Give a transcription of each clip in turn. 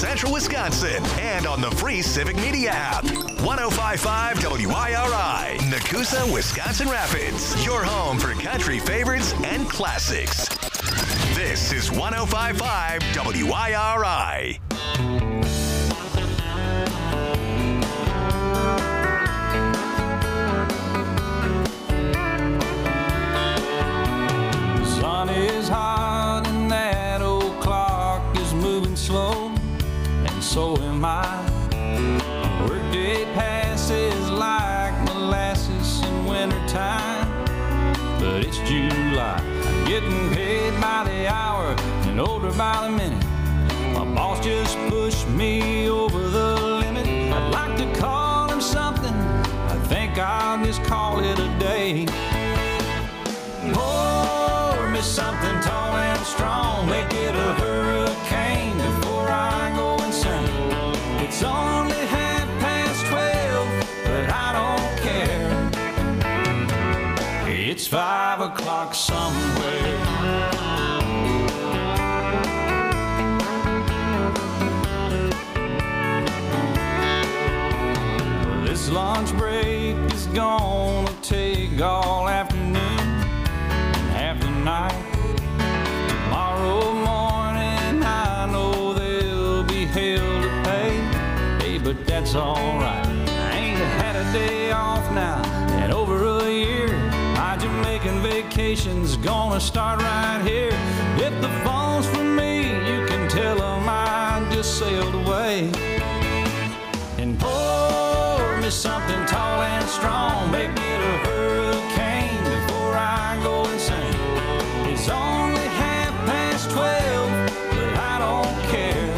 Central Wisconsin and on the free Civic Media app. 105.5 WIRI, Nakusa, Wisconsin Rapids. Your home for country favorites and classics. This is 105.5 WIRI. The sun is hot and that old clock is moving slow, and so am I. Workday passes like molasses in wintertime, but it's July. I'm getting paid by the hour and older by the minute. My boss just pushed me over the limit. I'd like to call him something, I think I'll just call it a day. Pour me something tall and strong, make it a hurricane before I go insane. It's only 12:30, but I don't care. It's 5 o'clock somewhere. This lunch break is gonna take all afternoon and half the night. Tomorrow morning I know there'll be hell to pay. Hey, but that's alright. I ain't had a day off now in over a year. My Jamaican vacation's gonna start right here. If the phone's for me, you can tell them I just sailed away. And pour me something tall and strong, make it a hurricane before I go insane. It's only 12:30, but I don't care.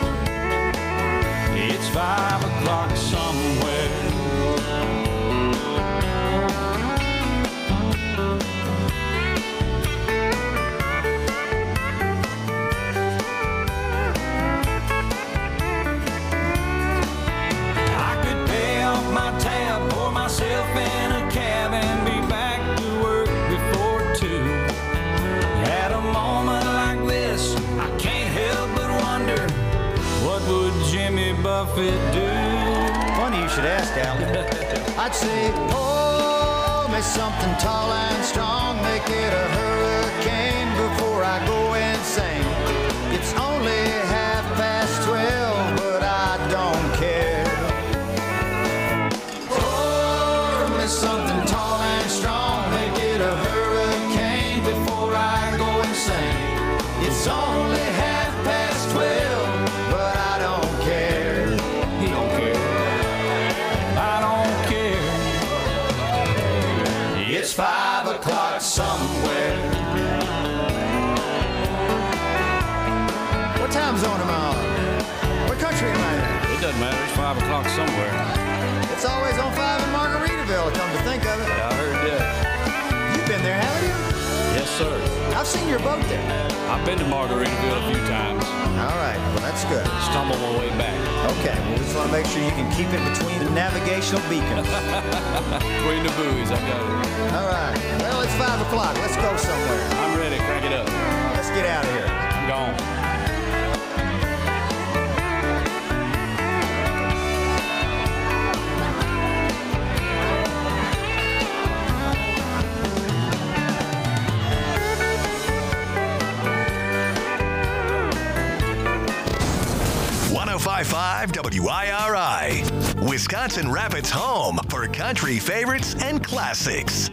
It's 5 o'clock somewhere. Myself in a cab and be back to work before 2. At a moment like this, I can't help but wonder, what would Jimmy Buffett do? Funny you should ask, Alan. I'd say, pour me something tall and strong, make it a hurricane before I go insane. It's only 12:30, but I don't care. Something tall and strong, make it a hurricane before I go insane. It's only 12:30, but I don't care. He don't care. I don't care. It's 5 o'clock somewhere. What time zone am I on? What country am I in? It doesn't matter. It's 5 o'clock somewhere. It's always on 5 in Margaritaville, come to think of it. Yeah, I heard that. You've been there, haven't you? Yes, sir. I've seen your boat there. I've been to Margaritaville a few times. All right, well, that's good. Stumbled my way back. Okay, well, we just want to make sure you can keep it between the navigational beacons. Between the buoys, I got it. All right, well, it's 5 o'clock. Let's go somewhere. I'm ready. Crank it up. Let's get out of here. I'm gone. WIRI, Wisconsin Rapids' home for country favorites and classics.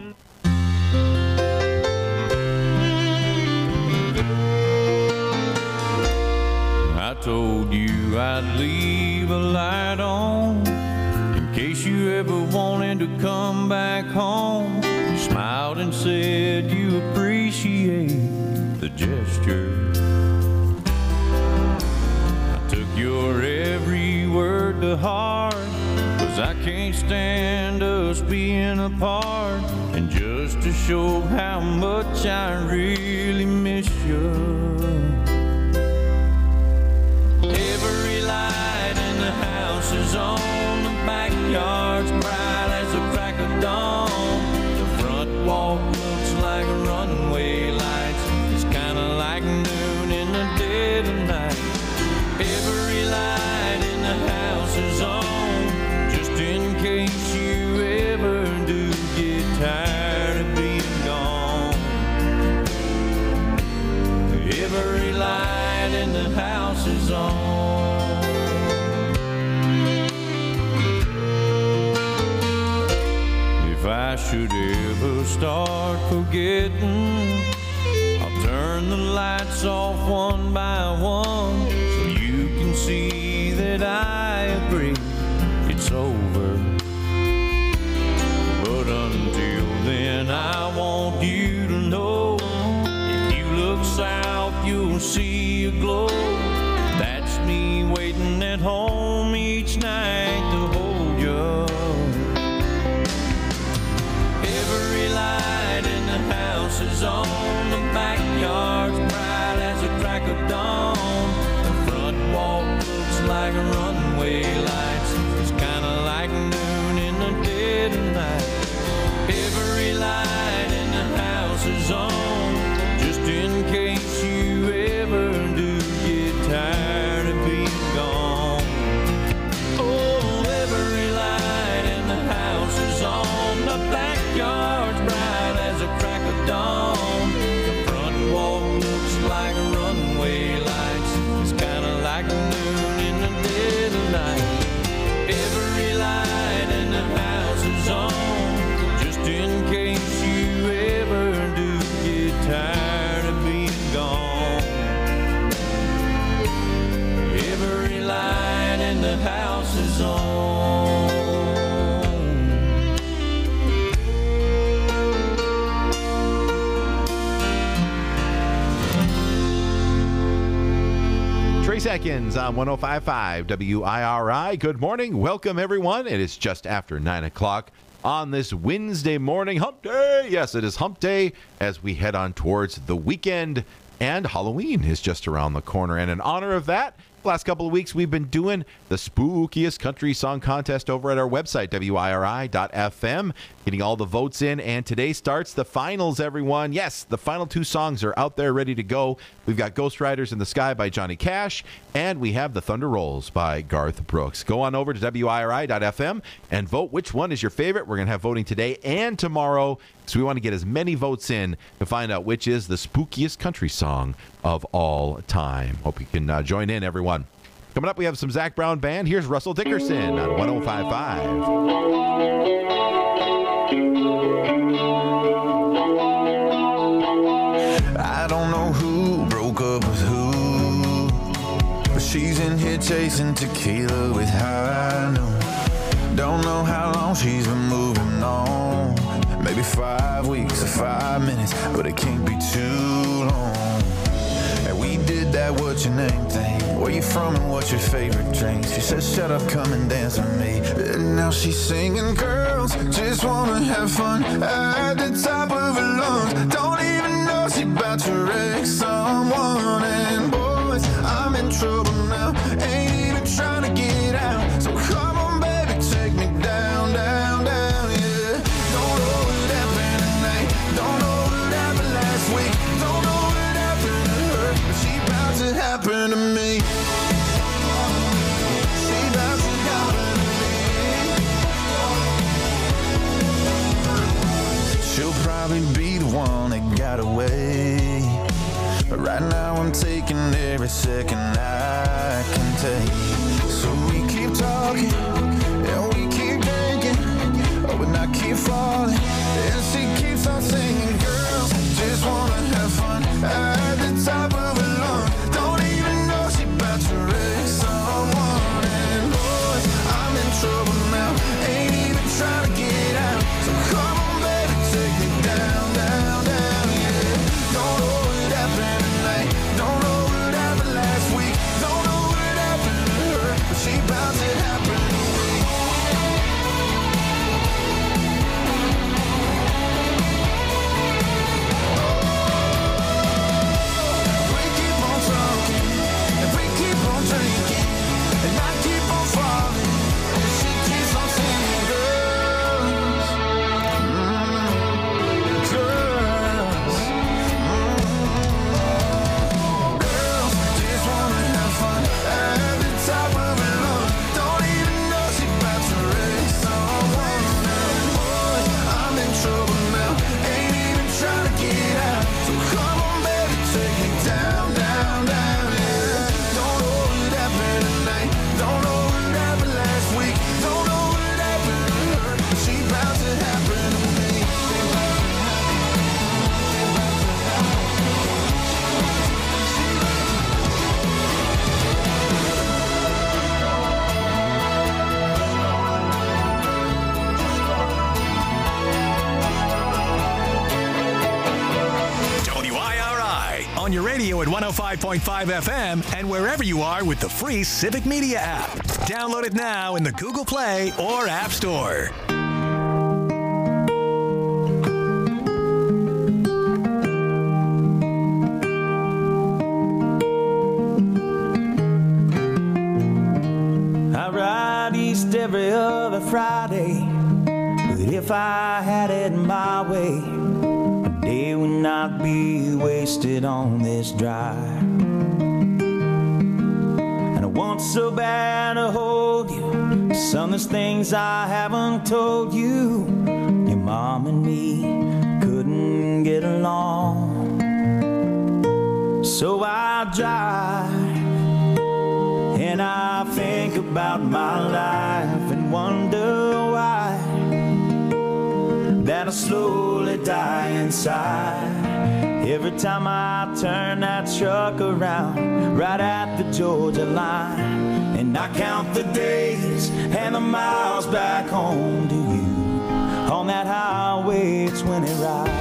I told you I'd leave a light on in case you ever wanted to come back home. You smiled and said you appreciate the gesture. Your every word to heart, 'cause I can't stand us being apart. And just to show how much I really miss you, every light in the house is on, the backyard's bright as a crack of dawn. The front walk looks like runway lights, it's kinda like noon in the dead of night. Every light is on. If I should ever start forgetting, I'll turn the lights off one by one so you can see that I agree it's over. But until then, I want you to know, if you look south, you'll see a glow. That's me waiting at home each night to hold you. Every light in the house is on, the backyard's bright as a crack of dawn. The front walk looks like a runway lights. It's kinda like noon in the dead of night. Every light in the house is on, just in case you ever do get tired of being gone. Oh, every light in the house is on, the backyard's bright as a crack of dawn. The front walk looks like a runway lights. It's kinda like noon in the dead of night. Every light in the house is on, just in case you ever do get tired of being gone. Every light in the house is on. Trey Seconds on 105.5 WIRI. Good morning. Welcome, everyone. It is just after 9 o'clock on this Wednesday morning. Hump Day. Yes, it is Hump Day as we head on towards the weekend. And Halloween is just around the corner. And in honor of that, the last couple of weeks we've been doing the spookiest country song contest over at our website, WIRI.fm, getting all the votes in. And today starts the finals, everyone. Yes, the final two songs are out there ready to go. We've got Ghost Riders in the Sky by Johnny Cash, and we have The Thunder Rolls by Garth Brooks. Go on over to WIRI.fm and vote which one is your favorite. We're going to have voting today and tomorrow, so we want to get as many votes in to find out which is the spookiest country song of all time. Hope you can join in, everyone. Coming up, we have some Zac Brown Band. Here's Russell Dickerson on 105.5. I don't know who broke up with who, but she's in here chasing tequila with high noon. Don't know how long she's been moving on. Maybe 5 weeks or 5 minutes, but it can't be too long. And we did that what's your name thing. Where you from and what's your favorite drink? She said shut up, come and dance with me. And now she's singing, girls just wanna have fun at the top of her lungs. Don't even know she about to wreck someone. And boys, I'm in trouble now, ain't even trying to get out. So come on baby, take me down, down, down, yeah. Don't know what happened tonight, don't know what happened last week, don't know what happened to her, but she about to happen to me. She about to happen to me. She'll probably be the one that got away, but right now I'm taking every second I can take. So we keep talking and we keep drinking, oh, and I keep falling and she keeps on singing. Girls just wanna have fun at the top of her lungs. Don't even know she about to wreck someone. And boys, I'm in trouble now, ain't even trying to get out. So come on baby, take me down, down, down, yeah. Don't know what happened tonight, don't know what happened last week, don't know what happened to her, but she about to happen to me. 105.5 FM and wherever you are with the free Civic Media app. Download it now in the Google Play or App Store. I ride east every other Friday, but if I had it my way, a day would not be wasted on this drive. And I want so bad to hold you, son, there's things I haven't told you. Your mom and me couldn't get along, so I drive and I think about my life and wonder why that I slowly die inside. Every time I turn that truck around right at the Georgia line, and I count the days and the miles back home to you on that highway 20 ride.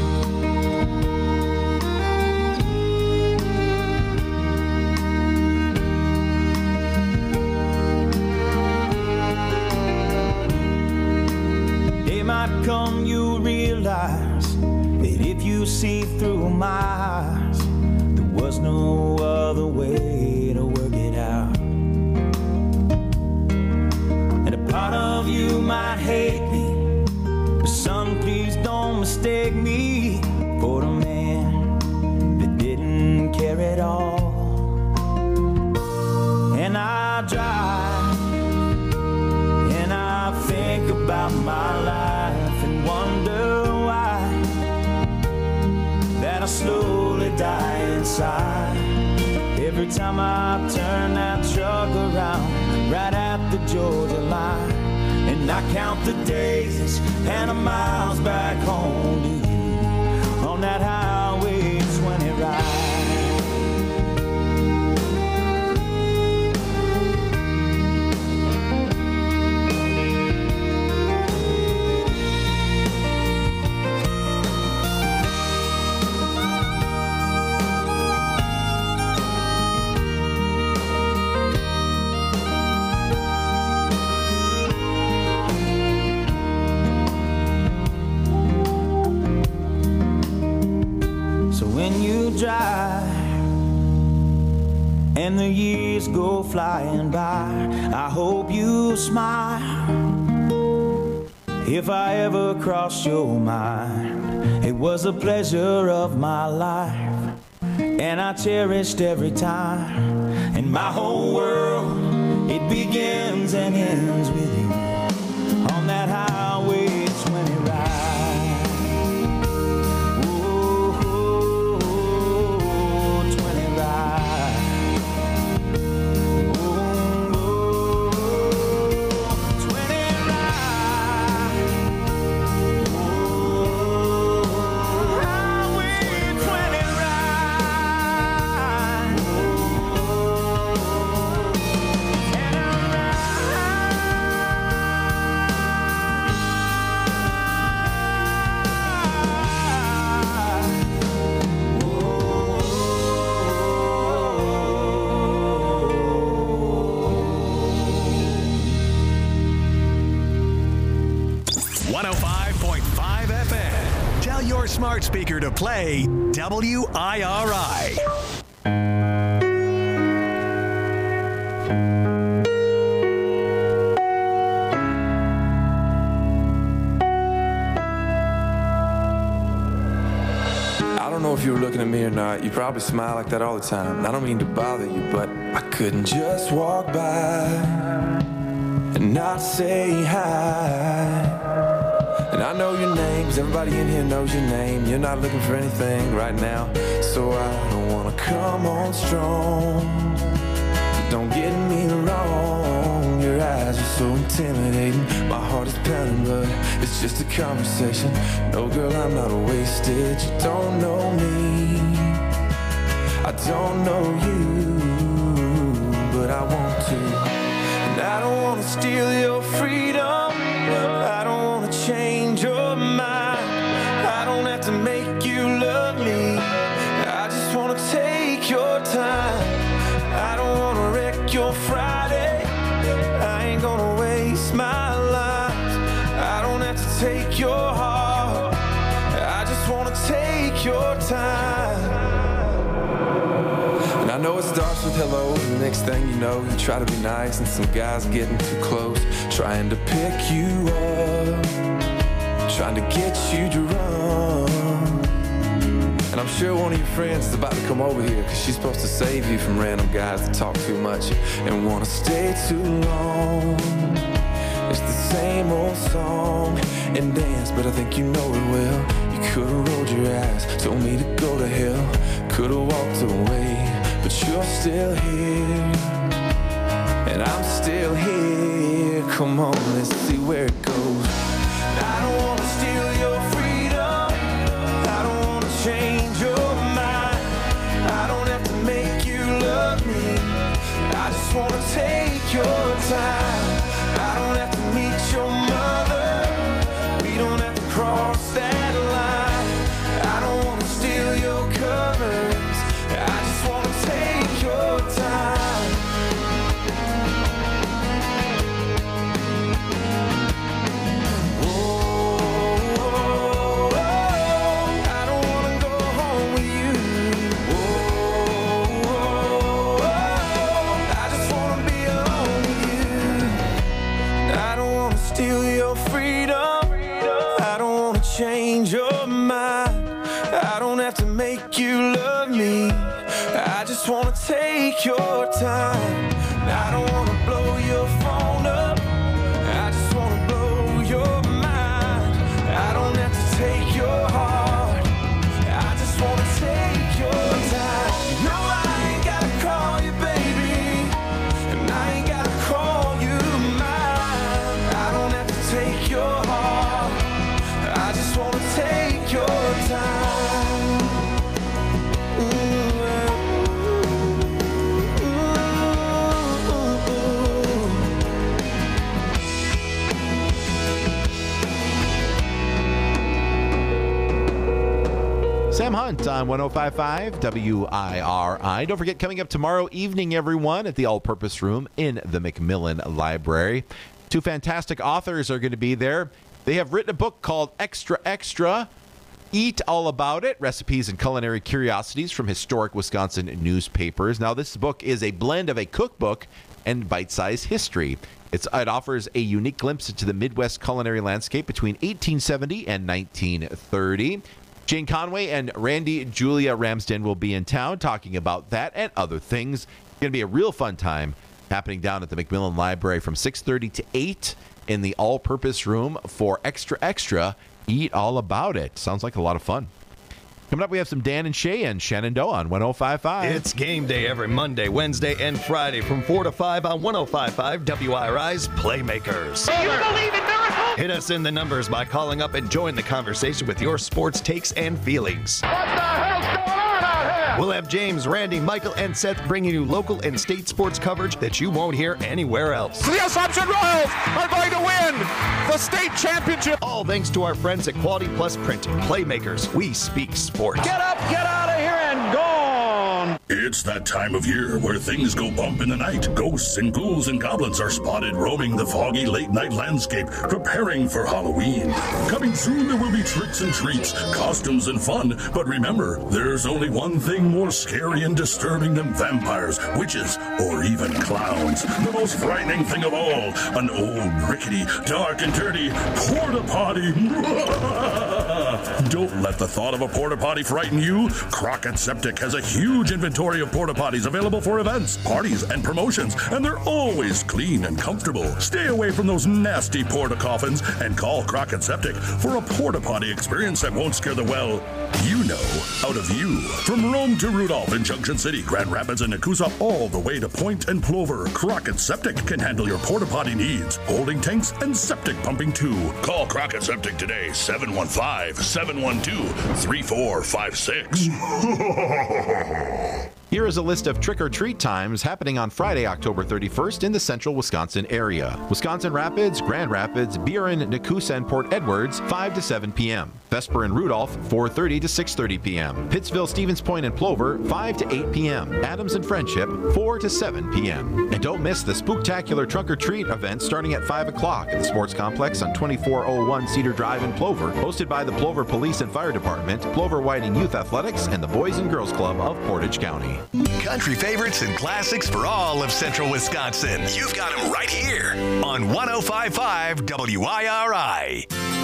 Might come, you realize that if you see through my eyes, there was no other way to work it out. And a part of you might hate me, but son, please don't mistake me for the man that didn't care at all. And I drive and I think about my life and wonder why that I slowly die inside. Every time I turn that truck around right at the Georgia line, and I count the days and the miles back home to you on that highway 20 ride. When you drive and the years go flying by, I hope you smile. If I ever cross your mind, it was a pleasure of my life, and I cherished every time. And my whole world, it begins and ends with you on that highway 20 ride. Smart speaker to play WIRI. I don't know if you were looking at me or not. You probably smile like that all the time. I don't mean to bother you, but I couldn't just walk by and not say hi. And I know your names, everybody in here knows your name. You're not looking for anything right now, so I don't wanna come on strong. But don't get me wrong, your eyes are so intimidating. My heart is pounding, but it's just a conversation. No, girl, I'm not wasted. You don't know me, I don't know you, but I want to. And I don't wanna steal your freedom, I don't wanna change your mind. I don't have to make you love me, I just wanna take starts with hello, the next thing you know, you try to be nice and some guy's getting too close, trying to pick you up, trying to get you drunk. And I'm sure one of your friends is about to come over here, cause she's supposed to save you from random guys that talk too much and wanna stay too long. It's the same old song and dance, but I think you know it well. You could've rolled your eyes, told me to go to hell, could've walked away, but you're still here, and I'm still here. Come on, let's see where it goes. I don't wanna steal your freedom, I don't wanna change your mind, I don't have to make you love me, I just wanna take your time. I don't have to meet your mother, we don't have to cross that line, I don't wanna steal your covers, I just wanna take your time. Whoa, I don't wanna go home with you. Whoa, I just wanna be alone with you. I don't wanna steal your freedom, I don't wanna change your mind, I don't have to make you love me, I just wanna take your time. I don't wanna blow your phone up, I just wanna blow your mind, I don't have to take your heart, I just wanna take your time. No, I ain't gotta call you baby, and I ain't gotta call you mine, I don't have to take your heart, I just wanna take your time. Sam Hunt on 105.5 WIRI. Don't forget, coming up tomorrow evening, everyone, at the All-Purpose Room in the Macmillan Library. Two fantastic authors are going to be there. They have written a book called Extra Extra, Eat All About It, Recipes and Culinary Curiosities from Historic Wisconsin Newspapers. Now, this book is a blend of a cookbook and bite-sized history. It offers a unique glimpse into the Midwest culinary landscape between 1870 and 1930. Jane Conway and Randy Julia Ramsden will be in town talking about that and other things. It's going to be a real fun time happening down at the Macmillan Library from 6:30 to 8 in the all-purpose room for Extra Extra, Eat All About It. Sounds like a lot of fun. Coming up, we have some Dan and Shay and Shenandoah on 105.5. It's game day every Monday, Wednesday, and Friday from 4 to 5 on 105.5 WIRI's Playmakers. Do you believe in miracles? Hit us in the numbers by calling up and join the conversation with your sports takes and feelings. What the hell's going on out here? We'll have James, Randy, Michael, and Seth bringing you local and state sports coverage that you won't hear anywhere else. The Assumption Royals are going to win the state championship. All thanks to our friends at Quality Plus Printing. Playmakers, we speak sports. Get up, get out of here, and gone. It's that time of year where things go bump in the night. Ghosts and ghouls and goblins are spotted roaming the foggy late-night landscape, preparing for Halloween. Coming soon, there will be tricks and treats, costumes and fun. But remember, there's only one thing more scary and disturbing than vampires, witches, or even clowns. The most frightening thing of all, an old, rickety, dark and dirty porta potty. Don't let the thought of a porta potty frighten you. Crockett Septic has a huge inventory of porta potties available for events, parties, and promotions, and they're always clean and comfortable. Stay away from those nasty porta coffins and call Crockett Septic for a porta potty experience that won't scare the out of you. From Rome to Rudolph in Junction City, Grand Rapids, and Nakusa, all the way to Point and Plover, Crockett Septic can handle your porta potty needs, holding tanks and septic pumping too. Call Crockett Septic today, 715-712-3456. Here is a list of trick-or-treat times happening on Friday, October 31st in the central Wisconsin area. Wisconsin Rapids, Grand Rapids, Buren, Nakusa, and Port Edwards, 5 to 7 p.m. Vesper and Rudolph, 4:30 to 6:30 p.m. Pittsville, Stevens Point, and Plover, 5 to 8 p.m. Adams and Friendship, 4 to 7 p.m. And don't miss the Spooktacular Trunk-or-Treat event starting at 5 o'clock at the Sports Complex on 2401 Cedar Drive in Plover, hosted by the Plover Police and Fire Department, Plover Whiting Youth Athletics, and the Boys and Girls Club of Portage County. Country favorites and classics for all of central Wisconsin. You've got them right here on 105.5 WIRI.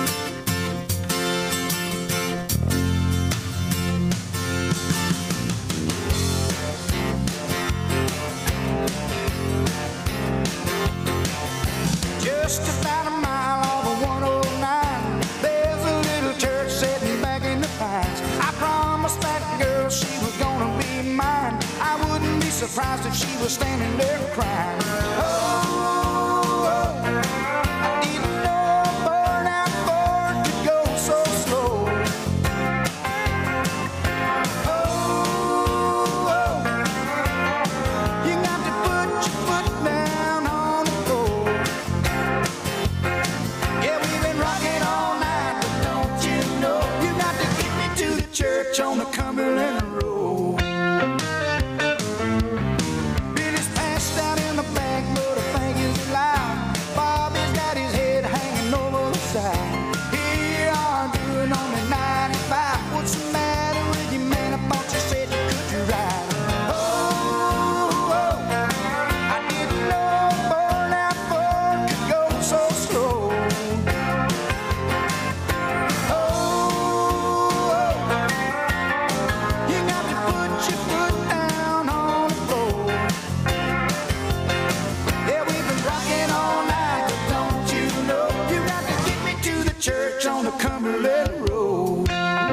Just about a mile off of 109, there's a little church sitting back in the pines. I promised that girl she was gonna be mine. I wouldn't be surprised if she was standing there crying. Oh, I didn't know a burnout Ford could go so slow. Oh, you got to put your foot down on the floor. Yeah, we've been rocking all night, but don't you know you got to get me to the church on the Cumberland Road. Billy's passed out in the back, but I think he's alive. Bobby's got his head hanging over the side. Here you are doing only 95. What's the matter with you, man? I thought you said you could ride. Oh, I didn't know a burnout Ford could go so slow. You got to put your foot down on the floor. Yeah, we've been rocking all night, but don't you know you got to get me to the church on the Cumberland Road.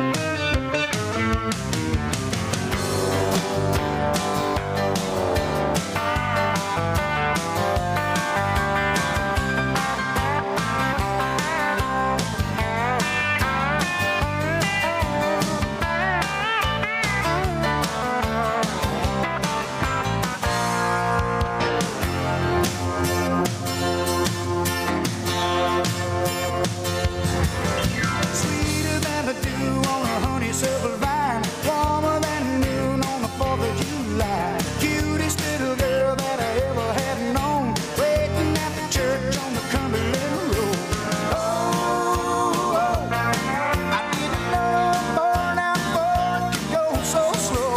Sweeter than the dew on a honeysuckle vine, warmer than noon on the 4th of July. Cutest little girl that I ever had known, waiting at the church on the Cumberland Road. Oh, I didn't know a burnout Ford could go so slow.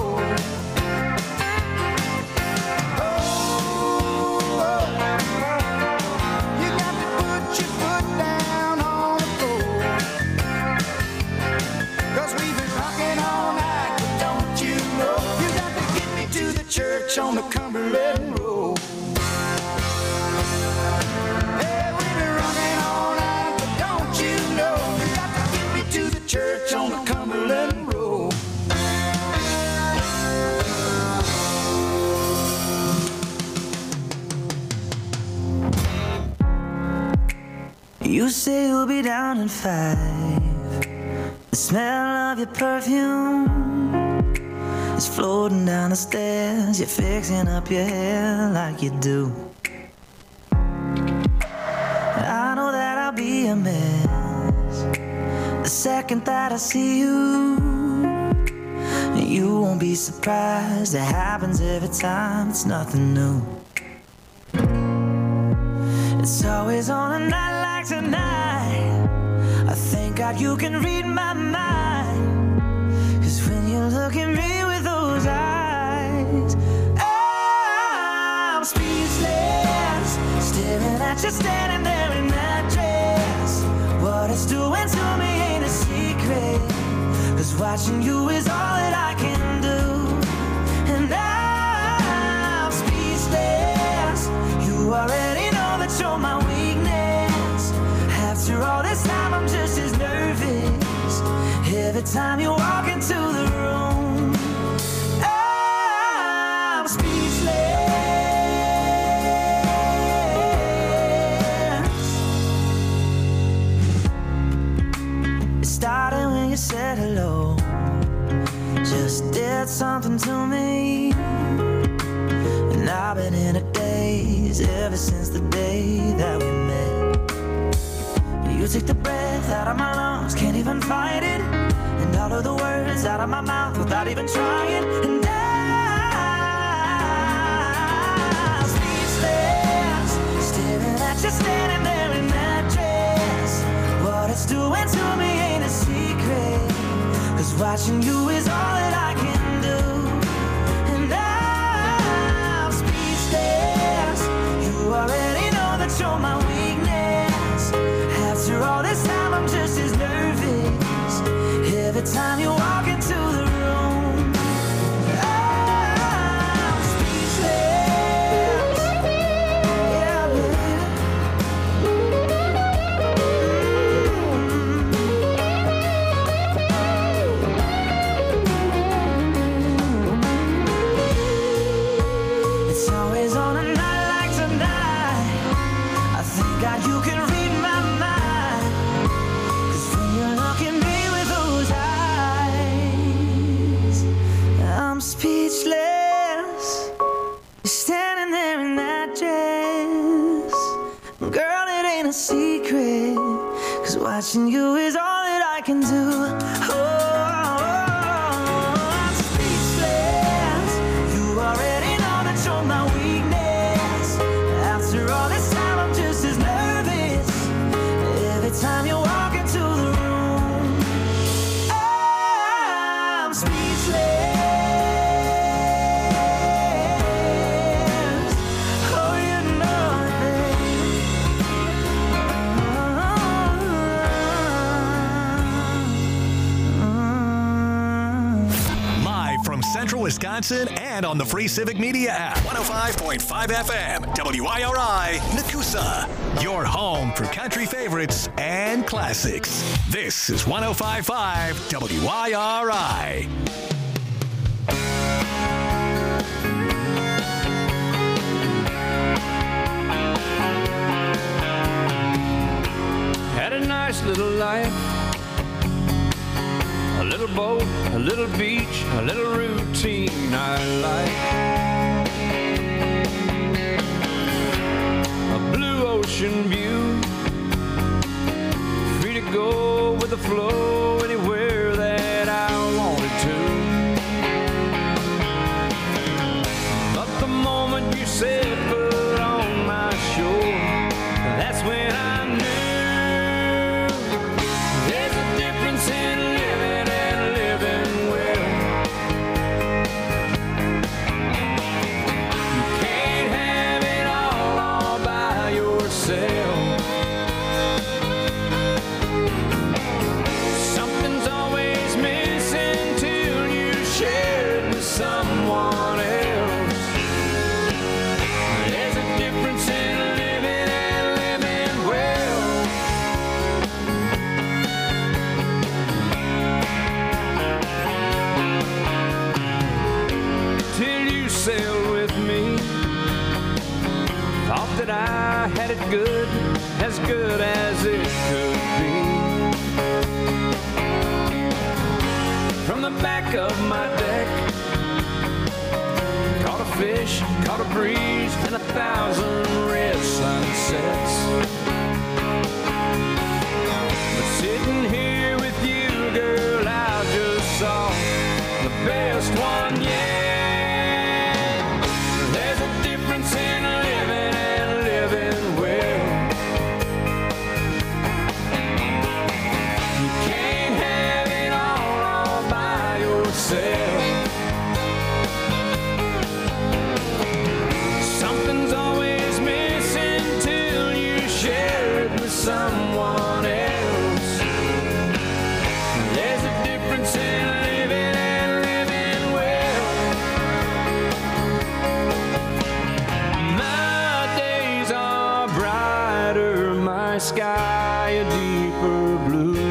You got to put your foot down on the floor. 'Cause we've been rocking all night, but don't you know you got to get me to the church on the Cumberland Road. Hey, we've been rocking all night, but don't you know you got to get me to the church on the Cumberland Road. You say you'll be down in 5. The smell of your perfume is floating down the stairs. You're fixing up your hair like you do. I know that I'll be a mess the second that I see you. You won't be surprised, it happens every time, it's nothing new. It's always on a night like tonight. I thank God you can read my mind. 'Cause when you look at me with those eyes, I'm speechless, staring at you standing there in that dress. What it's doing to me ain't a secret, 'cause watching you is all that I can do. And I'm speechless, you already know that you're my weakness. After all this time I'm just as nervous every time you walk into the room. I'm speechless. It started when you said hello, just did something to me. And I've been in a daze ever since the day that we met. You took the breath out of my lungs, can't even fight it. And all of the words out of my mouth without even trying. And I'm speechless, staring at you standing there in that dress. What it's doing to me ain't a secret, 'cause watching you is all that I can do. And you can read my mind. 'Cause when you look at me with those eyes, I'm speechless. You're standing there in that dress. Girl, it ain't a secret. 'Cause watching you is all that I can do. Oh, I'm speechless. You already know that you're my weakness. After all this time, I'm just as nervous every time you walk into the room. I'm speechless. Oh, you know it, babe. Live from Central Wisconsin and on the free Civic Media app. 105.5 FM, WIRI, Nakusa. Your home for country favorites and classics. This is 105.5 WIRI. Had a nice little life, a little boat, a little beach, a little routine I like. A blue ocean view, free to go with the flow anywhere that I wanted to. But the moment you said put on my shore, that's when I knew there's a difference in living and living well. You can't have it all by yourself. Something's always missing till you share it with someone else. There's a difference in living and living well. Till you sailed with me, thought that I had it good as it could be. From the back of my deck, caught a fish, caught a breeze, and 1,000 red sunsets. But sitting here with you, girl, I just saw the best one yet. There's a difference in living and living well. You can't have it all by yourself. Something's always missing till you share it with someone else. There's a difference in living and living well. My days are brighter, my sky a deeper blue.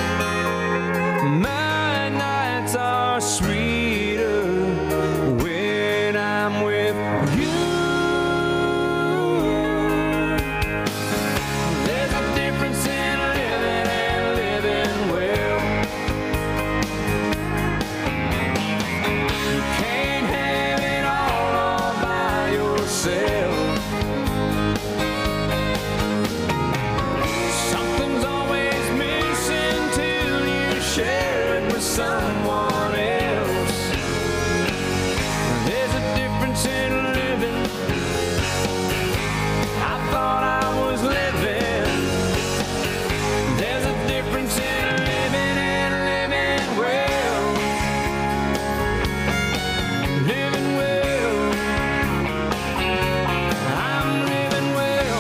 My nights are sweeter when I'm with you. There's a difference in living and living well. You can't have it all by yourself. Something's always missing till you share it with someone else. There's a difference in living. I thought I was living. There's a difference in living and living well. Living well. I'm living well.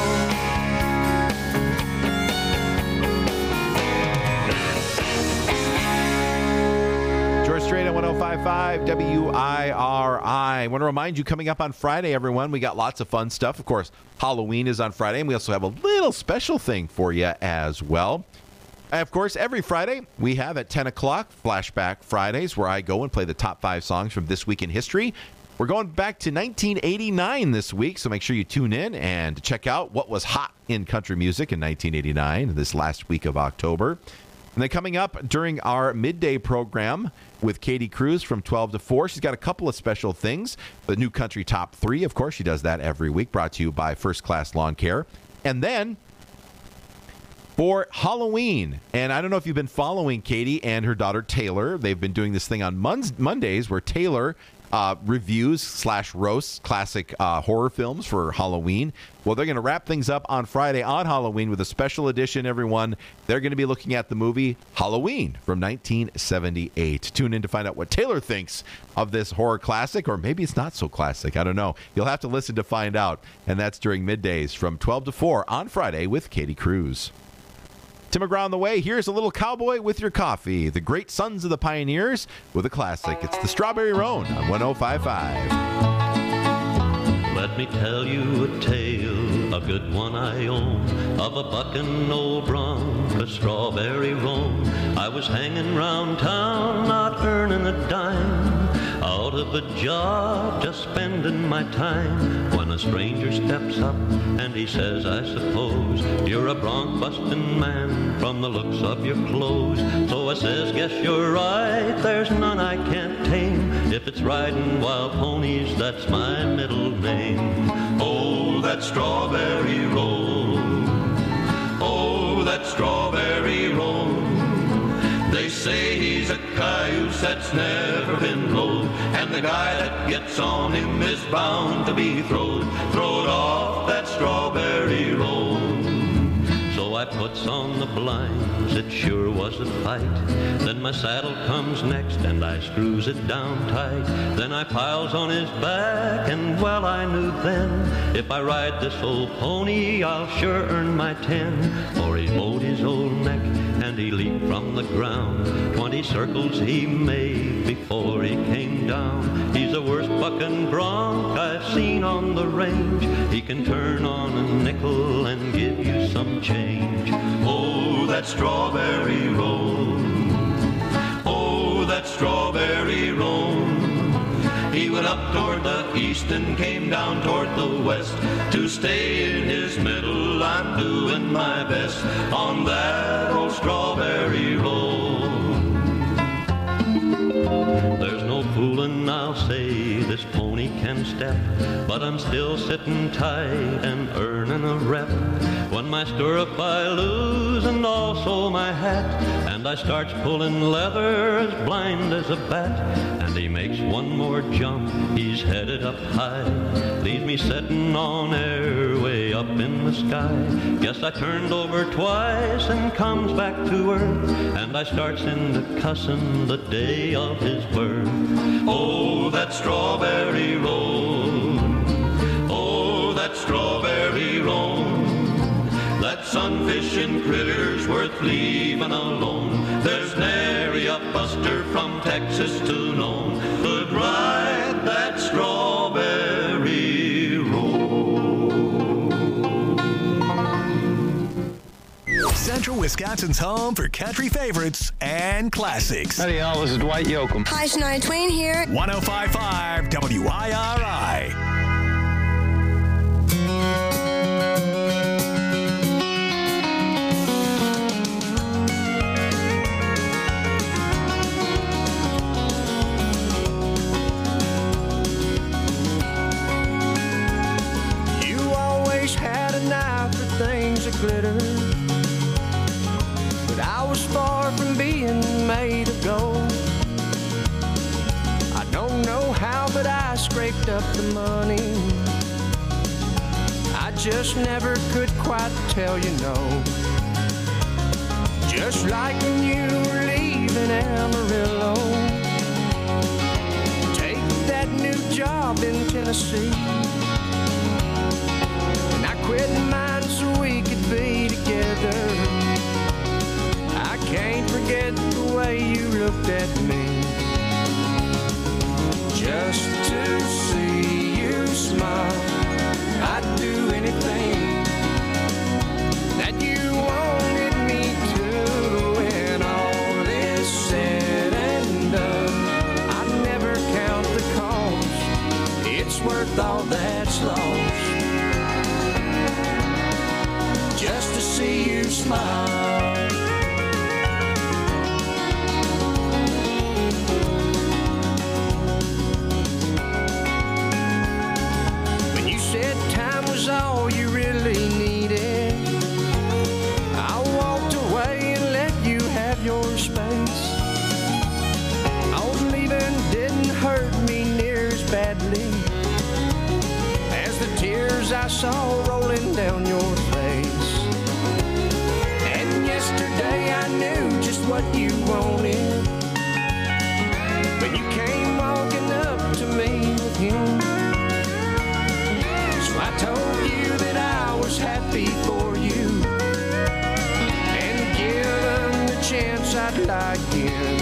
George Strait on 105.5 WIRI. I want to remind you, coming up on Friday, everyone, we got lots of fun stuff. Of course, Halloween is on Friday, and we also have a little special thing for you as well. And of course, every Friday, we have at 10 o'clock Flashback Fridays, where I go and play the top 5 songs from this week in history. We're going back to 1989 this week, so make sure you tune in and check out what was hot in country music in 1989, this last week of October. And then coming up during our midday program with Katie Cruz from 12 to 4, she's got a couple of special things. The new country top 3, of course, she does that every week, brought to you by First Class Lawn Care. And then for Halloween, and I don't know if you've been following Katie and her daughter Taylor. They've been doing this thing on Mondays where Taylor reviews / roasts classic horror films for Halloween. Well, they're going to wrap things up on Friday on Halloween with a special edition, everyone. They're going to be looking at the movie Halloween from 1978. Tune in to find out what Taylor thinks of this horror classic, or maybe it's not so classic. I don't know. You'll have to listen to find out. And that's during middays from 12 to 4 on Friday with Katie Cruz. Tim McGraw on the way. Here's a little cowboy with your coffee. The Great Sons of the Pioneers with a classic. It's the Strawberry Roan on 105.5. Let me tell you a tale, a good one I own, of a bucking old bronc, a strawberry roan. I was hanging round town, not earning a dime, out of a job, just spending my time, when a stranger steps up and he says, I suppose you're a bronc-busting man from the looks of your clothes. So I says, guess you're right, there's none I can't tame. If it's riding wild ponies, that's my middle name. Oh, that strawberry roan. Oh, that strawberry roan. They say he's a cayuse that's never been rode, and the guy that gets on him is bound to be throwed off that strawberry roan. So I puts on the blinds, it sure was a fight. Then my saddle comes next and I screws it down tight. Then I piles on his back, and well I knew then, if I ride this old pony I'll sure earn my 10. For he mowed his old neck and he leaped from the ground. 20 circles he made before he came down. He's the worst bucking bronc I've seen on the range. He can turn on a nickel and give you some change. Oh, that strawberry roan. Oh, that strawberry roan. He went up toward the east and came down toward the west. To stay in his middle, I'm doing my best on that old strawberry roan. There's no fooling, I'll say, this pony can step, but I'm still sitting tight and earning a rep. When my stirrup I lose and also my hat, and I starts pulling leather as blind as a bat, and he makes one more jump, he's headed up high, leaves me sitting on air way up in the sky. Guess I turned over twice and comes back to earth, and I starts into cussin' the day of his birth. Oh, that strawberry roan. Oh, that strawberry roan. That sun-fishing critter's worth leaving alone. There's nary a buster from Texas to Nome could ride that strawberry roan. Central Wisconsin's home for country favorites and classics. Howdy, y'all. This is Dwight Yoakam. Hi, Shania Twain here. 105.5 WIRI. Had an eye for things that glitter, but I was far from being made of gold. I don't know how, but I scraped up the money. I just never could quite tell you no. Just like when you were leaving Amarillo, take that new job in Tennessee. Quit mine so we could be together. I can't forget the way you looked at me. Just to see you smile, I'd do anything that you wanted me to. When all is said and done, I'd never count the cost. see you smile. When you said time was all you really needed, I walked away and let you have your space. I was leaving didn't hurt me near as badly as the tears I saw rolling down your face. And yesterday I knew just what you wanted when you came walking up to me with him. So I told you that I was happy for you, and given the chance I'd like him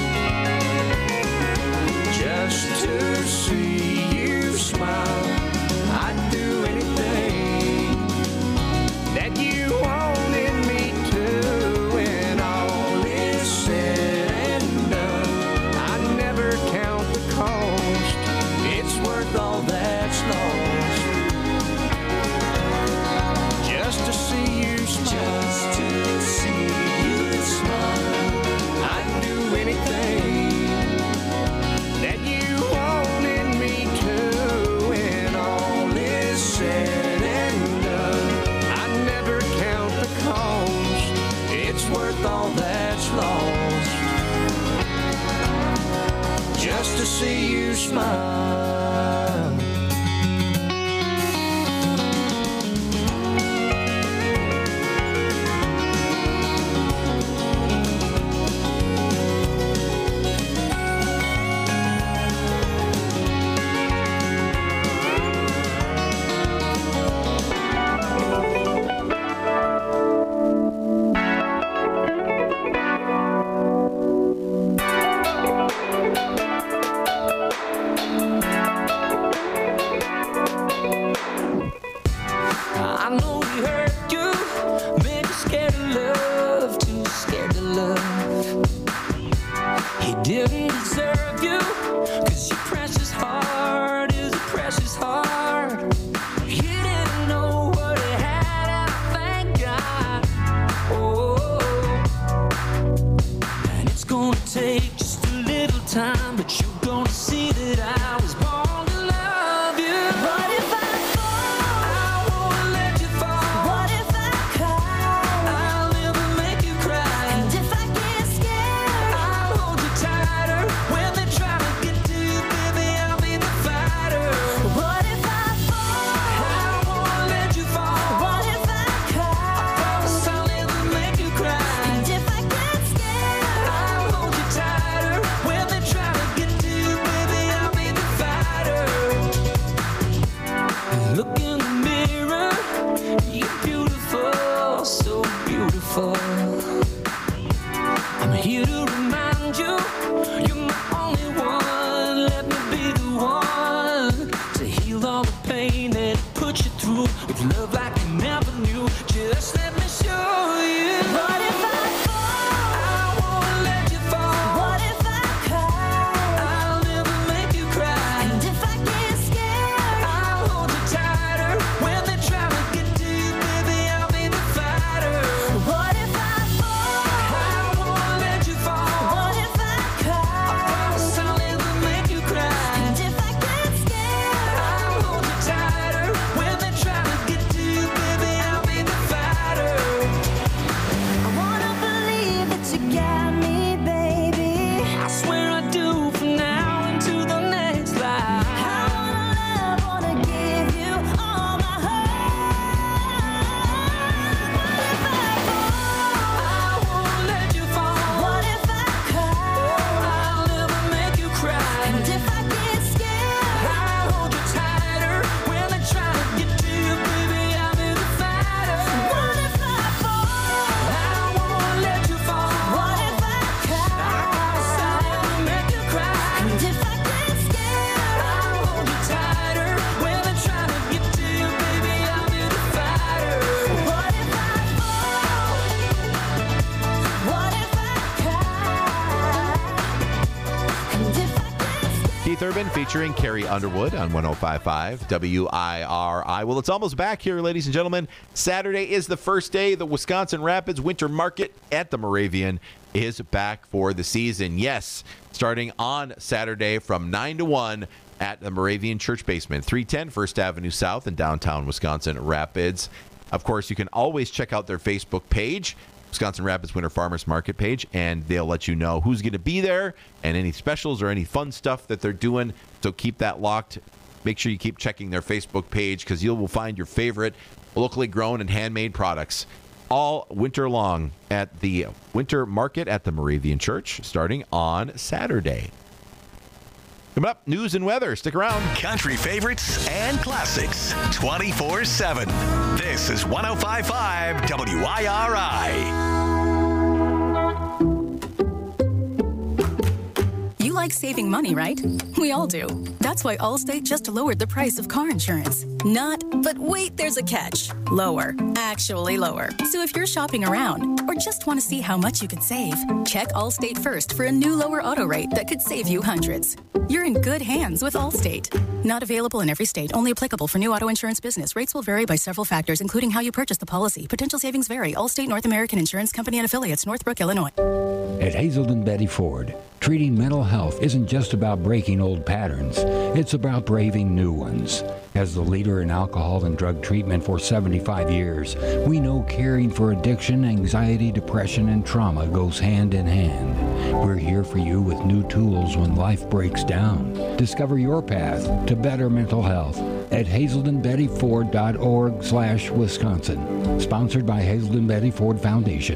just to see you smile. I'd do anything that you wanted me to. When all is said and done, I never count the cost. It's worth all that's lost just to see you smile. Just to see you smile. I'd do anything that you wanted me to. When all is said and done, I never count the cost. It's worth all that's lost just to see you smile. I know he hurt you, made you scared of love, too scared to love. He didn't deserve you, 'cause your precious heart is a precious heart. He didn't know what he had, and I thank God. Oh, and it's gonna take just a little time, but you're gonna see that I was born to love you. What if I look in the mirror, you're beautiful, so beautiful. I'm here to remind you, you're my only one. Let me be the one to heal all the pain that put you through with love like you never knew. Just let me show you. What if I fall? I won't let you fall. What if I cry? I'll never make you cry. And if I get scared, I'll hold you tighter. When they try to get to you, baby, I'll be the fighter. What if I Women featuring Carrie Underwood on 105.5 WIRI. Well, it's almost back here, ladies and gentlemen. Saturday is the first day. The Wisconsin Rapids Winter Market at the Moravian is back for the season. Yes, starting on Saturday from 9 to 1 at the Moravian Church Basement, 310 First Avenue South in downtown Wisconsin Rapids. Of course, you can always check out their Facebook page, Wisconsin Rapids Winter Farmers Market page, and they'll let you know who's going to be there and any specials or any fun stuff that they're doing. So keep that locked. Make sure you keep checking their Facebook page because you will find your favorite locally grown and handmade products all winter long at the Winter Market at the Moravian Church starting on Saturday. Coming up, news and weather. Stick around. Country favorites and classics 24/7. This is 105.5 WIRI. You like saving money, right? We all do. That's why Allstate just lowered the price of car insurance. Not, but wait, there's a catch. Lower. Actually lower. So if you're shopping around or just want to see how much you could save, check Allstate first for a new lower auto rate that could save you hundreds. You're in good hands with Allstate. Not available in every state. Only applicable for new auto insurance business. Rates will vary by several factors, including how you purchase the policy. Potential savings vary. Allstate North American Insurance Company and Affiliates, Northbrook, Illinois. At Hazelden Betty Ford, treating mental health isn't just about breaking old patterns. It's about braving new ones. As the leader in alcohol and drug treatment for 75 years, we know caring for addiction, anxiety, depression, and trauma goes hand in hand. We're here for you with new tools when life breaks down. Discover your path to better mental health at hazeldenbettyford.org/Wisconsin. Sponsored by Hazelden Betty Ford Foundation.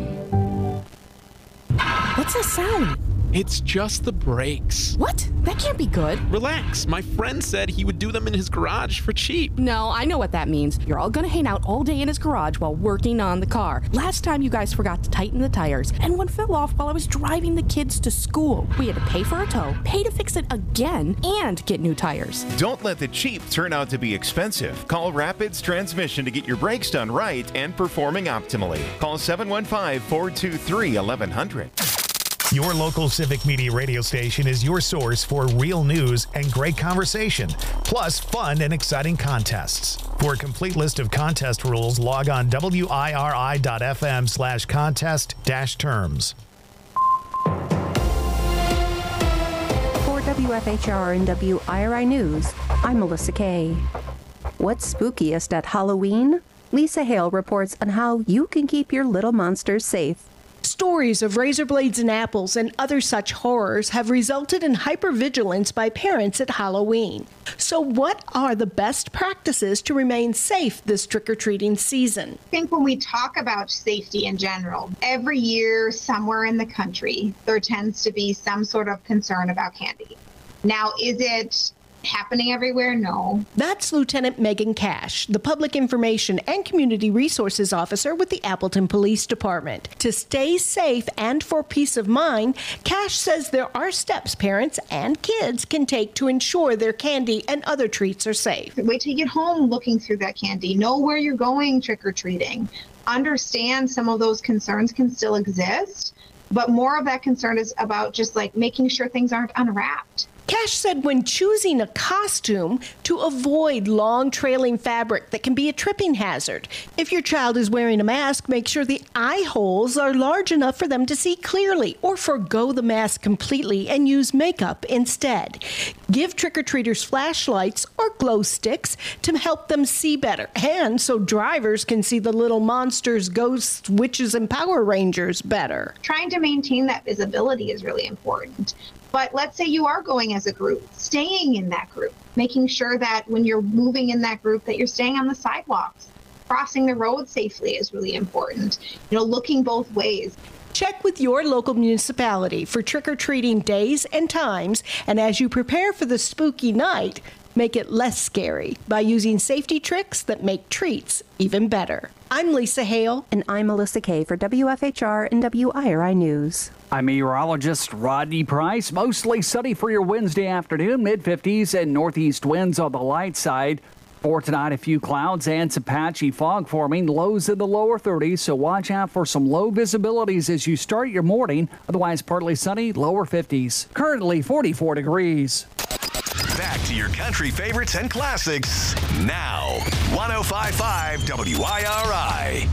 What's that sound? It's just the brakes. What? That can't be good. Relax. My friend said he would do them in his garage for cheap. No, I know what that means. You're all gonna hang out all day in his garage while working on the car. Last time you guys forgot to tighten the tires, and one fell off while I was driving the kids to school. We had to pay for a tow, pay to fix it again, and get new tires. Don't let the cheap turn out to be expensive. Call Rapids Transmission to get your brakes done right and performing optimally. Call 715-423-1100. Your local Civic Media radio station is your source for real news and great conversation, plus fun and exciting contests. For a complete list of contest rules, log on wiri.fm/contest-terms. For WFHR and WIRI News, I'm Melissa Kay. What's spookiest at Halloween? Lisa Hale reports on how you can keep your little monsters safe. Stories of razor blades and apples and other such horrors have resulted in hypervigilance by parents at Halloween. So what are the best practices to remain safe this trick-or-treating season? I think when we talk about safety in general, every year somewhere in the country, there tends to be some sort of concern about candy. Now, is it happening everywhere? No. That's Lieutenant Megan Cash, the Public Information and Community Resources Officer with the Appleton Police Department. To stay safe and for peace of mind, Cash says there are steps parents and kids can take to ensure their candy and other treats are safe. Wait till you get home looking through that candy. Know where you're going trick-or-treating. Understand some of those concerns can still exist, but more of that concern is about just like making sure things aren't unwrapped. Cash said when choosing a costume to avoid long trailing fabric that can be a tripping hazard. If your child is wearing a mask, make sure the eye holes are large enough for them to see clearly, or forgo the mask completely and use makeup instead. Give trick-or-treaters flashlights or glow sticks to help them see better, and so drivers can see the little monsters, ghosts, witches, and Power Rangers better. Trying to maintain that visibility is really important. But let's say you are going as a group, staying in that group, making sure that when you're moving in that group that you're staying on the sidewalks. Crossing the road safely is really important. Looking both ways. Check with your local municipality for trick-or-treating days and times, and as you prepare for the spooky night, make it less scary by using safety tricks that make treats even better. I'm Lisa Hale. And I'm Melissa Kay for WFHR and WIRI News. I'm meteorologist Rodney Price. Mostly sunny for your Wednesday afternoon, mid-50s and northeast winds on the light side. For tonight, a few clouds and some patchy fog forming, lows in the lower 30s, so watch out for some low visibilities as you start your morning. Otherwise, partly sunny, lower 50s. Currently 44 degrees. your country favorites and classics now. 105.5 WIRI.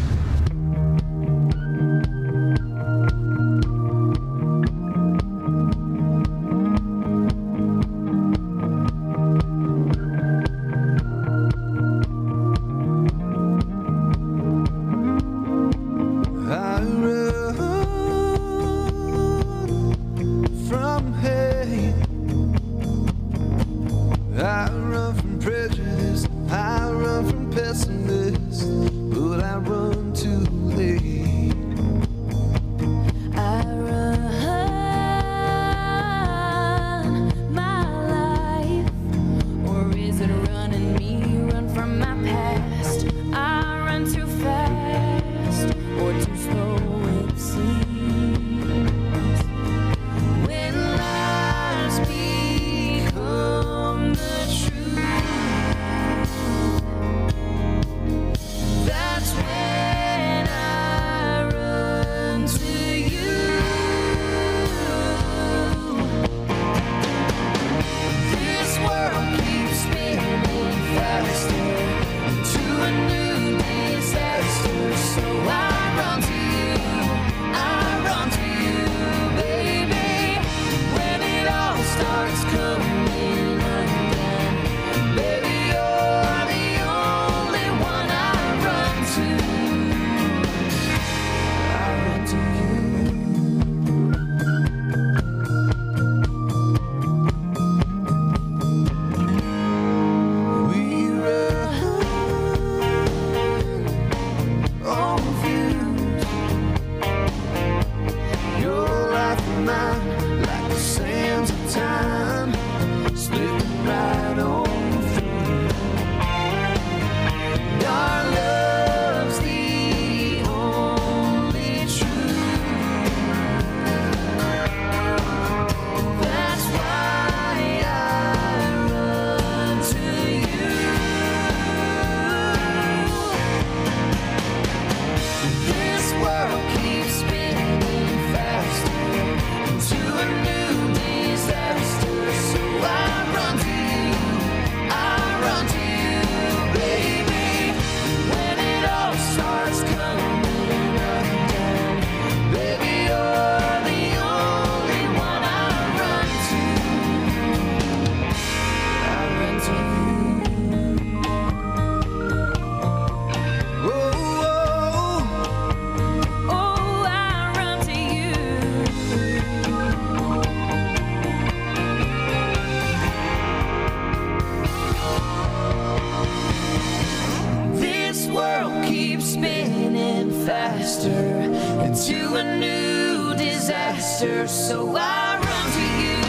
So I run to you,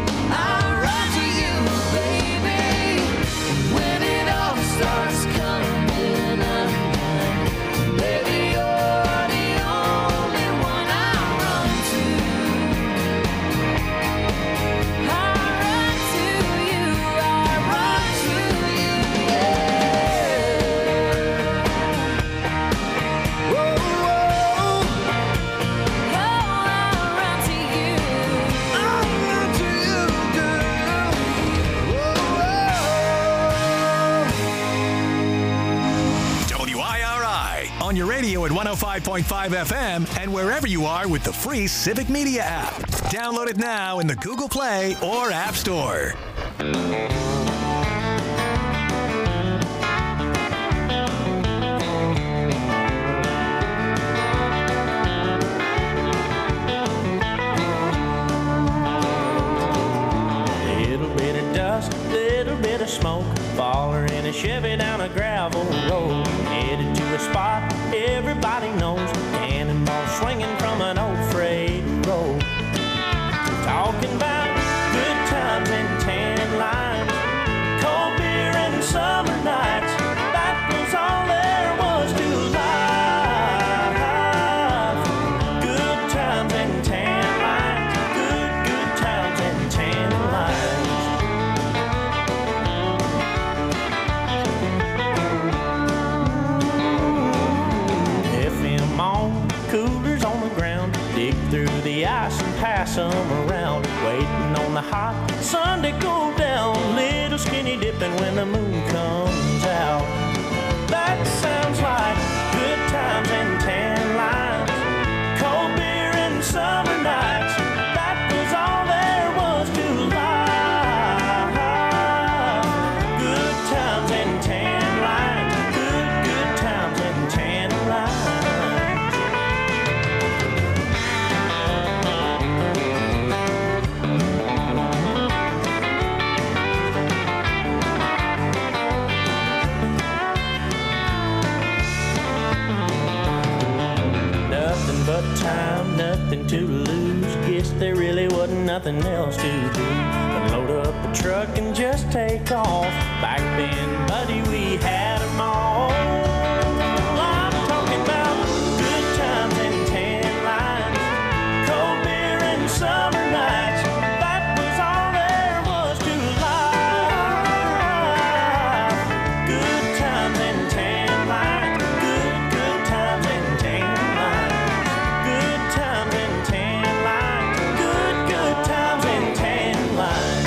baby. When it all starts coming undone, baby, you're the only one I run to. I run to you, yeah. Whoa, whoa. On your radio at 105.5 FM and wherever you are with the free Civic Media app. Download it now in the Google Play or App Store. Little bit of dust, little bit of smoke, baller in a Chevy down a gravel road, headed to a spot everybody knows, cannonball swinging from an old freight road. Talking about good times and tan lines, cold beer and summer nights, that was all there was to life. Good times and tan lines, good times and tan lines. FM on, coolers on the ground, dig through the ice and pass them around, waiting on the hot sun to go down. Little little skinny dipping when the moon comes out. That sounds like good times and tan lines, cold beer and summer nights. That was all there was to life. Good times and tan lines, good times and tan lines. Nothing but time, nothing to lose. Guess there really wasn't nothing else to do but load up a truck and just take off. Back then, buddy, we had 'em all. I'm talking about good times and tan lines, cold beer and summer nights. That was all there was to life. Good times and tan lines, good times and tan lines. Good times and tan lines, good times and tan lines.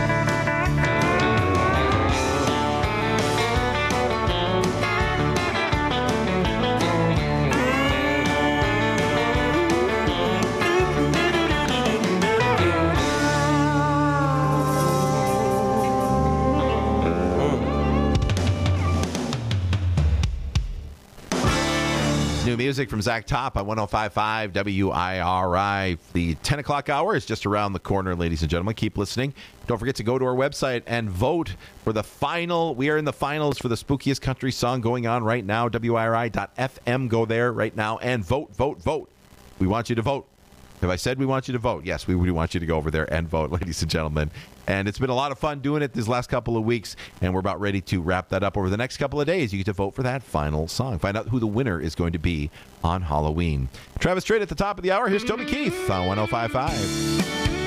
New music from Zach Top on 105.5 WIRI. The 10 o'clock hour is just around the corner, ladies and gentlemen. Keep listening. Don't forget to go to our website and vote for the final. We are in the finals for the spookiest country song going on right now. WIRI.FM. Go there right now and vote, vote, vote. We want you to vote. Have I said we want you to vote? Yes, we want you to go over there and vote, ladies and gentlemen. And it's been a lot of fun doing it these last couple of weeks, and we're about ready to wrap that up over the next couple of days. You get to vote for that final song. Find out who the winner is going to be on Halloween. Travis Tritt at the top of the hour. Here's Toby Keith on 105.5.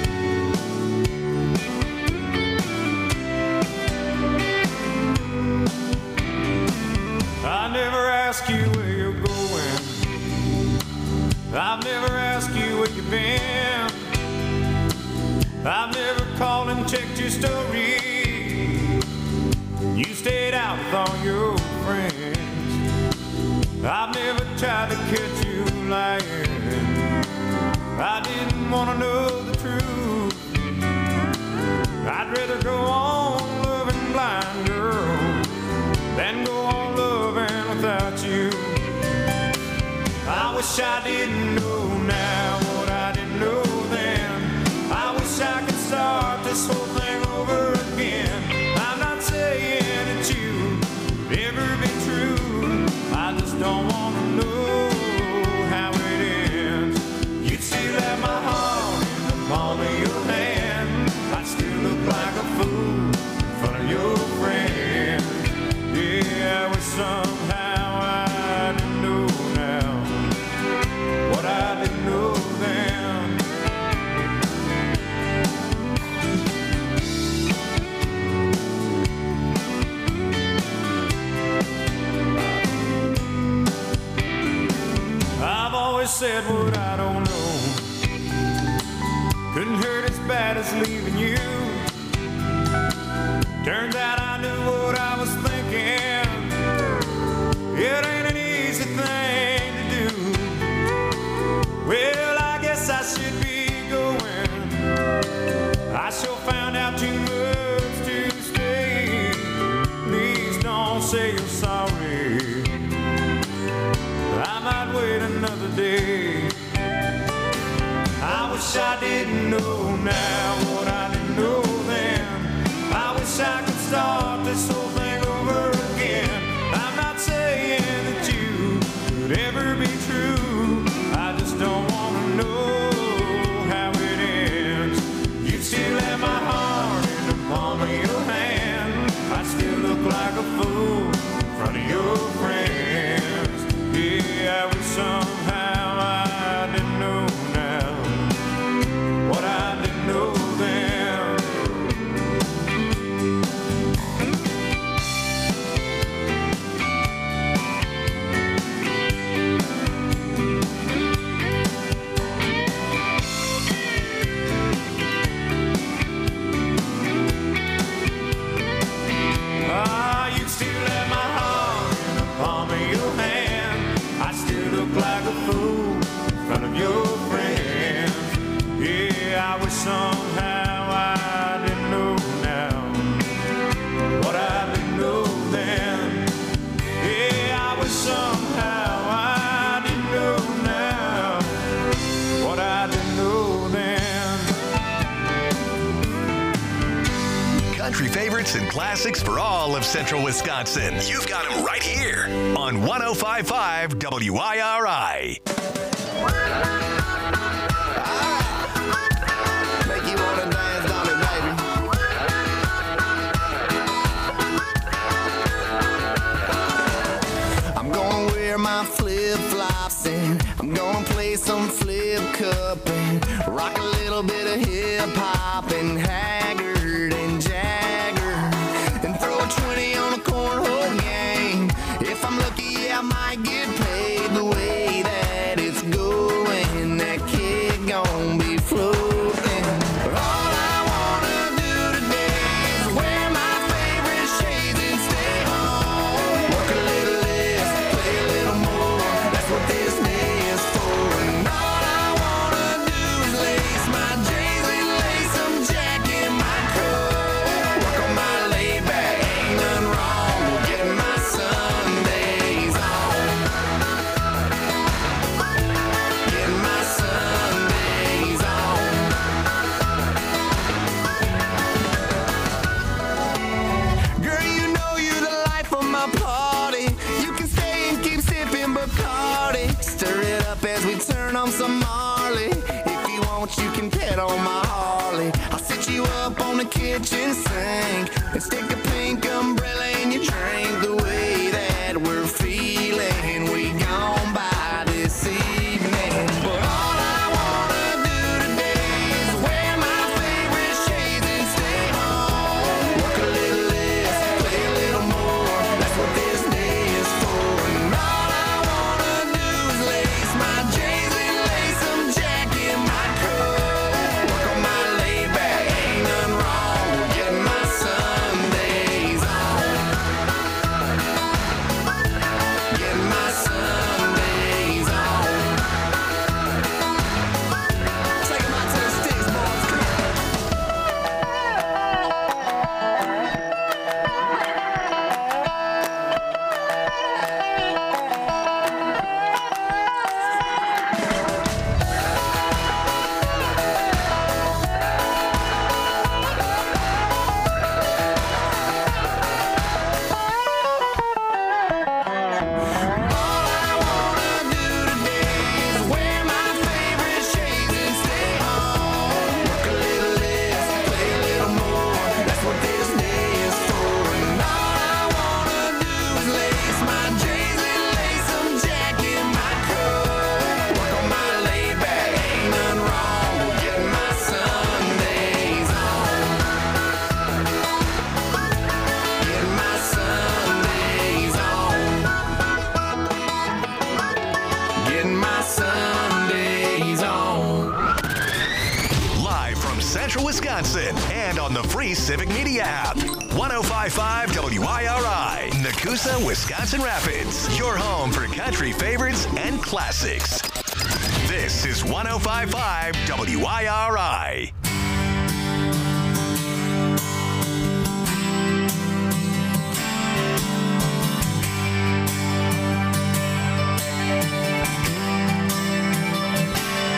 I never ask you where you're going. I've never asked you where you've been. I've never called and checked your story. You stayed out with all your friends. I've never tried to catch you lying. I didn't want to know the truth. I'd rather go on loving blind, girl, than go on loving without you. I wish I didn't know now what I didn't know then. I wish I could start this whole thing over again. I'm not saying that you would ever be true. I just don't want to know how it ends. You'd still have my heart in the palm of your hand. I'd still look like a fool in front of your friends. Yeah, I wish somehow I didn't know now what I didn't know then. I've always said what I don't know. Couldn't hurt as bad as leaving you. Turns out I knew what I was thinking. It ain't an easy thing to do. Well, I guess I should be going. I sure found out too much to stay. Please don't say you're sorry. I might wait another day. I wish I didn't know now what I didn't know then. I wish I could start this whole thing over again. I'm not saying that you could ever be true. I just don't want to know how it ends. You still have my heart in the palm of your hand. I still look like a fool in front of your friends. Yeah, I wish somehow I didn't know now what I didn't know then. look like a fool in front of your friends. Yeah, I wish somehow I didn't know now what I didn't know then. Yeah, I wish somehow I didn't know now what I didn't know then. Country favorites and classics for all of Central Wisconsin. You've got them right here on 105.5 WIRI. Make you wanna dance, don't it, baby? I'm gonna wear my flip-flops and I'm gonna play some flip cup and rock a little bit of hip-hop and Haggard and Jagger and throw a 20 on a cornhole game. If I'm lucky, I might get paid the way that it's going. That kid gon' be floating. All I wanna do today is wear my favorite shades and stay home. Work a little less, play a little more. That's what this day is for. And all I wanna do is lace my J's and lace some Jack in my coat. Work on my laid back, ain't nothing wrong with getting my Sundays on. Getting my Sundays on. Girl, you know you're the life of my party. You can stay and keep sipping Bacardi. Stir it up as we turn on some Marley. If you want, you can pet on my Harley. I'll set you up on the kitchen sink and stick a pink umbrella in your drink. The way that we're feeling, we gone by this evening. But all I wanna do today is wear my favorite shades and stay home. Work a little less, play a little more. That's what this day is for. And all I wanna do is lace my J's and lace some Jack in my coat. Work on my laid back, ain't nothing wrong with getting my Sundays on. Getting my Sundays on. Take 'em out to the sticks, boys. Come on. Wear my favorite shades and stay home. Work a little less, play a little more. That's what this day is for. And all I wanna do is lace my J's and lace some Jack in my coat. Work on my laid back, ain't nothing wrong with getting my Sundays on. Getting my Sundays on. Getting my Sundays on. Live from Central Wisconsin and on the free Civic Media app. 105.5 WIRI, Nakusa, Wisconsin Rapids. Your home for country favorites and classics. This is 105.5 WIRI.